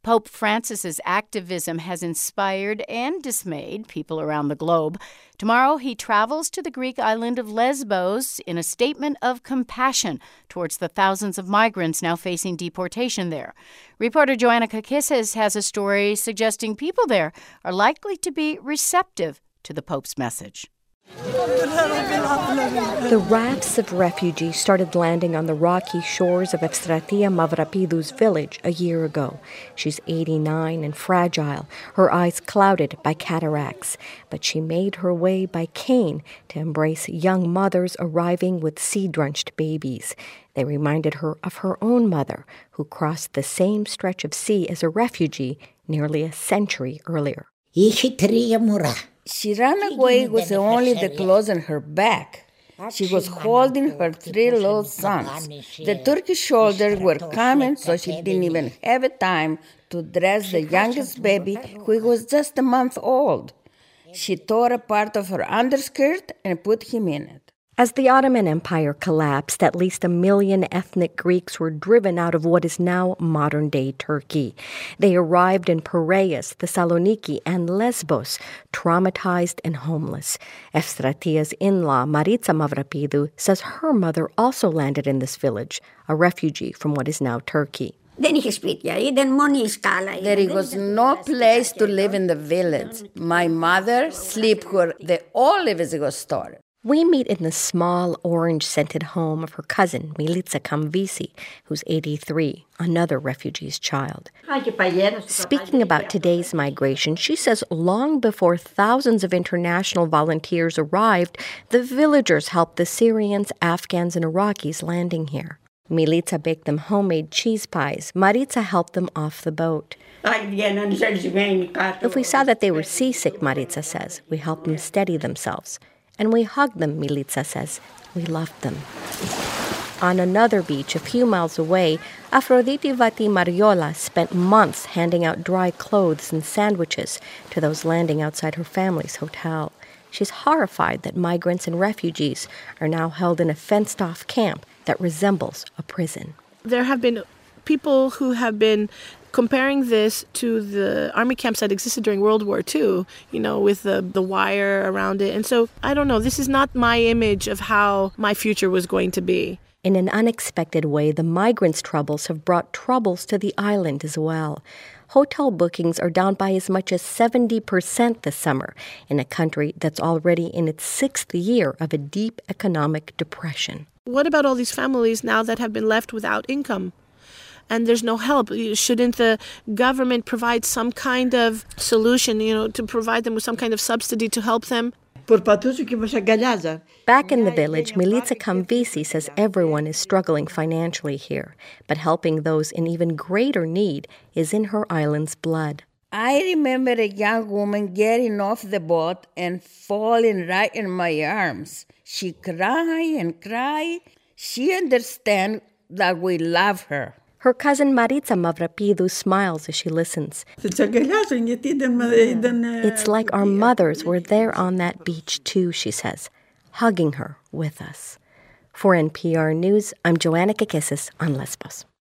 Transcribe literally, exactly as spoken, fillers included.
Pope Francis's activism has inspired and dismayed people around the globe. Tomorrow, he travels to the Greek island of Lesbos in a statement of compassion towards the thousands of migrants now facing deportation there. Reporter Joanna Kakissis has a story suggesting people there are likely to be receptive to the Pope's message. The rafts of refugees started landing on the rocky shores of Efstratia Mavropaidou's village a year ago. She's eighty-nine and fragile, her eyes clouded by cataracts. But she made her way by cane to embrace young mothers arriving with sea-drenched babies. They reminded her of her own mother, who crossed the same stretch of sea as a refugee nearly a century earlier. She ran away with only the clothes on her back. She was holding her three little sons. The Turkish soldiers were coming, so she didn't even have time to dress the youngest baby, who was just a month old. She tore a part of her underskirt and put him in it. As the Ottoman Empire collapsed, at least a million ethnic Greeks were driven out of what is now modern-day Turkey. They arrived in Piraeus, Thessaloniki, and Lesbos, traumatized and homeless. Efstratia's in-law, Maritza Mavropaidou, says her mother also landed in this village, a refugee from what is now Turkey. There was no place to live in the village. My mother slept where the olives were stored. We meet in the small, orange-scented home of her cousin, Milica Kamvisi, who's eighty-three, another refugee's child. Speaking about today's migration, she says long before thousands of international volunteers arrived, the villagers helped the Syrians, Afghans, and Iraqis landing here. Milica baked them homemade cheese pies. Maritza helped them off the boat. If we saw that they were seasick, Maritza says, we helped them steady themselves. And we hugged them, Milica says. We loved them. On another beach a few miles away, Aphrodite Vati Mariola spent months handing out dry clothes and sandwiches to those landing outside her family's hotel. She's horrified that migrants and refugees are now held in a fenced-off camp that resembles a prison. There have been people who have been comparing this to the army camps that existed during World War Two, you know, with the, the wire around it. And so, I don't know, this is not my image of how my future was going to be. In an unexpected way, the migrants' troubles have brought troubles to the island as well. Hotel bookings are down by as much as seventy percent this summer in a country that's already in its sixth year of a deep economic depression. What about all these families now that have been left without income? And there's no help. Shouldn't the government provide some kind of solution, you know, to provide them with some kind of subsidy to help them? Back in the village, Milica Kamvisi says everyone is struggling financially here, but helping those in even greater need is in her island's blood. I remember a young woman getting off the boat and falling right in my arms. She cried and cried. She understands that we love her. Her cousin Maritza Mavropaidou smiles as she listens. It's like our mothers were there on that beach too, she says, hugging her with us. For N P R News, I'm Joanna Kakissis on Lesbos.